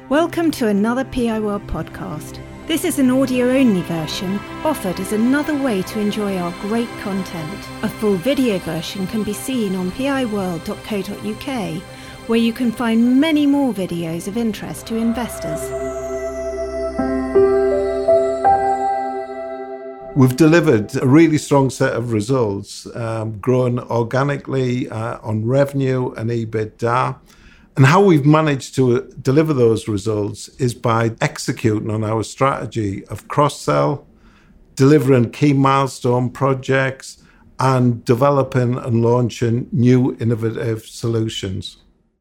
Welcome to another PI World podcast. This is an audio-only version offered as another way to enjoy our great content. A full video version can be seen on piworld.co.uk, where you can find many more videos of interest to investors. We've delivered a really strong set of results, growing organically on revenue and EBITDA. And how we've managed to deliver those results is by executing on our strategy of cross-sell, delivering key milestone projects, and developing and launching new innovative solutions.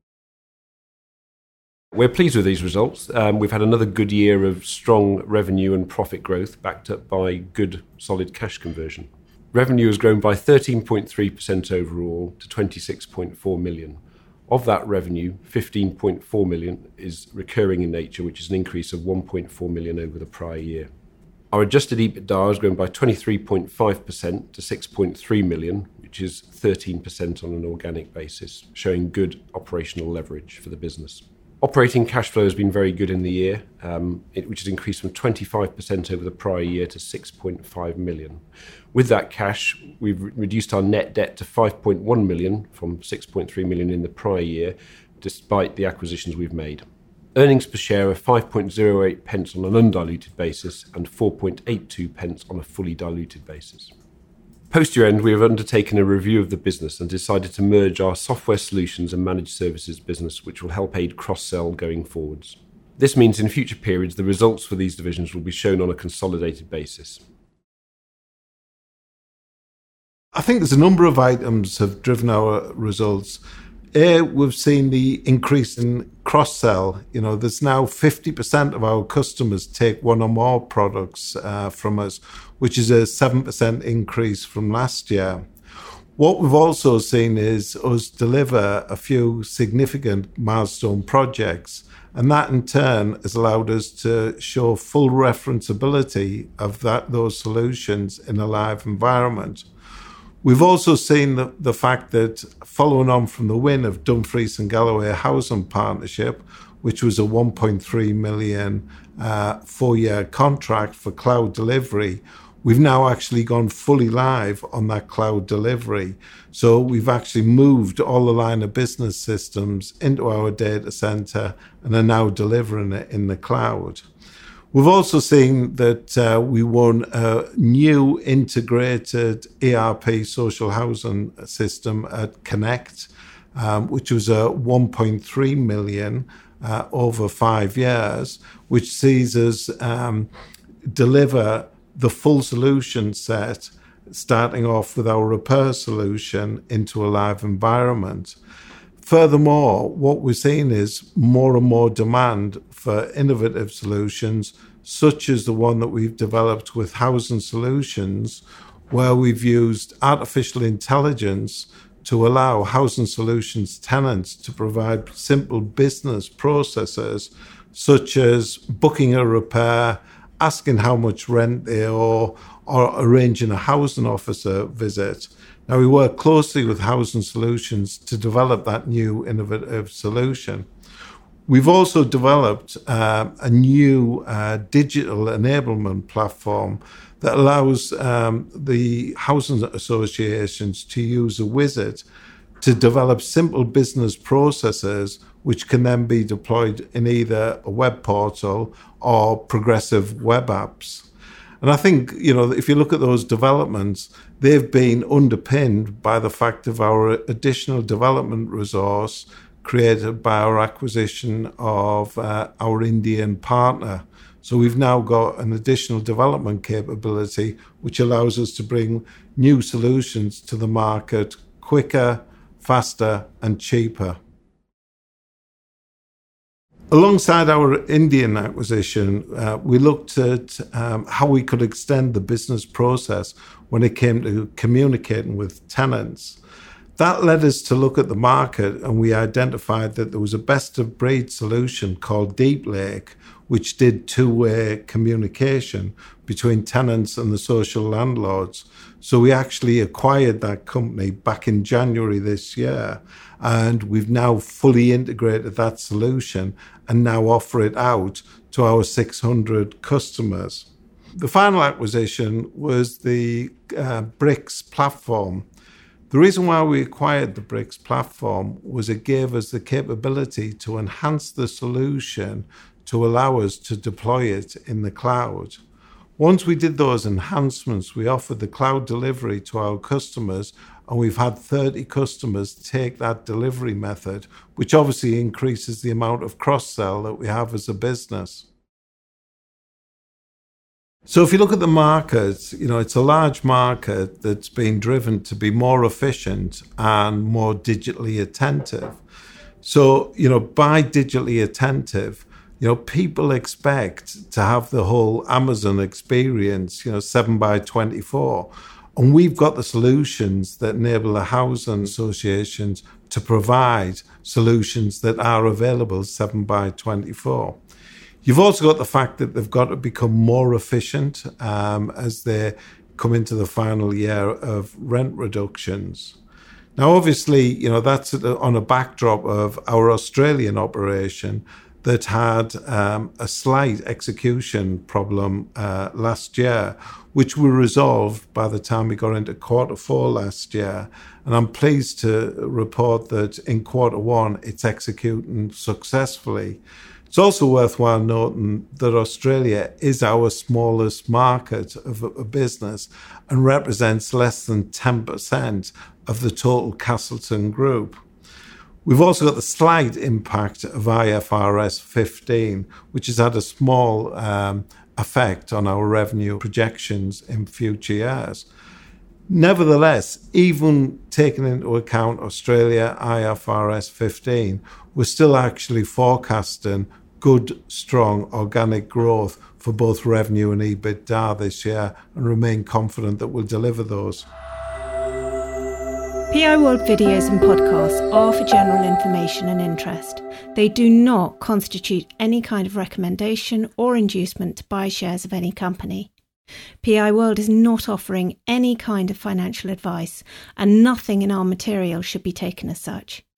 We're pleased with these results. We've had another good year of strong revenue and profit growth, backed up by good, solid cash conversion. Revenue has grown by 13.3% overall to 26.4 million. Of that revenue, 15.4 million is recurring in nature, which is an increase of 1.4 million over the prior year. Our adjusted EBITDA has grown by 23.5% to 6.3 million, which is 13% on an organic basis, showing good operational leverage for the business. Operating cash flow has been very good in the year, which has increased from 25% over the prior year to 6.5 million. With that cash, we've reduced our net debt to 5.1 million from 6.3 million in the prior year, despite the acquisitions we've made. Earnings per share are 5.08 pence on an undiluted basis and 4.82 pence on a fully diluted basis. Post-year end, we have undertaken a review of the business and decided to merge our software solutions and managed services business, which will help aid cross-sell going forwards. This means in future periods, the results for these divisions will be shown on a consolidated basis. I think there's a number of items have driven our results. We've seen the increase in cross-sell. There's now 50% of our customers take one or more products from us, which is a 7% increase from last year. What we've also seen is us deliver a few significant milestone projects, and that in turn has allowed us to show full referenceability of those solutions in a live environment. We've also seen the fact that following on from the win of Dumfries and Galloway Housing Partnership, which was a 1.3 million 4-year contract for cloud delivery, we've now actually gone fully live on that cloud delivery. So we've actually moved all the line of business systems into our data center and are now delivering it in the cloud. We've also seen that we won a new integrated ERP social housing system at Connect, which was a 1.3 million over 5 years, which sees us deliver the full solution set, starting off with our repair solution into a live environment. Furthermore, what we're seeing is more and more demand for innovative solutions, such as the one that we've developed with Housing Solutions, where we've used artificial intelligence to allow Housing Solutions tenants to provide simple business processes, such as booking a repair, asking how much rent they owe, or arranging a housing officer visit. Now, we work closely with Housing Solutions to develop that new innovative solution. We've also developed a new digital enablement platform that allows the housing associations to use a wizard to develop simple business processes, which can then be deployed in either a web portal or progressive web apps. And I think, if you look at those developments, they've been underpinned by the fact of our additional development resource created by our acquisition of our Indian partner. So we've now got an additional development capability, which allows us to bring new solutions to the market quicker, faster, and cheaper. Alongside our Indian acquisition, we looked at how we could extend the business process when it came to communicating with tenants. That led us to look at the market, and we identified that there was a best-of-breed solution called Deep Lake, which did two-way communication between tenants and the social landlords. So we actually acquired that company back in January this year, and we've now fully integrated that solution and now offer it out to our 600 customers. The final acquisition was the Bricks platform. The reason why we acquired the Bricks platform was it gave us the capability to enhance the solution to allow us to deploy it in the cloud. Once we did those enhancements, we offered the cloud delivery to our customers, and we've had 30 customers take that delivery method, which obviously increases the amount of cross-sell that we have as a business. So if you look at the market, it's a large market that's been driven to be more efficient and more digitally attentive. So, by digitally attentive, people expect to have the whole Amazon experience, 7x24. And we've got the solutions that enable the housing associations to provide solutions that are available 7x24. You've also got the fact that they've got to become more efficient as they come into the final year of rent reductions. Now, obviously, that's on a backdrop of our Australian operation that had a slight execution problem last year, which we resolved by the time we got into Q4 last year. And I'm pleased to report that in Q1, it's executing successfully. It's also worthwhile noting that Australia is our smallest market of a business and represents less than 10% of the total Castleton Group. We've also got the slight impact of IFRS 15, which has had a small effect on our revenue projections in future years. Nevertheless, even taking into account Australia IFRS 15, we're still actually forecasting good, strong organic growth for both revenue and EBITDA this year, and remain confident that we'll deliver those. PI World videos and podcasts are for general information and interest. They do not constitute any kind of recommendation or inducement to buy shares of any company. PI World is not offering any kind of financial advice, and nothing in our material should be taken as such.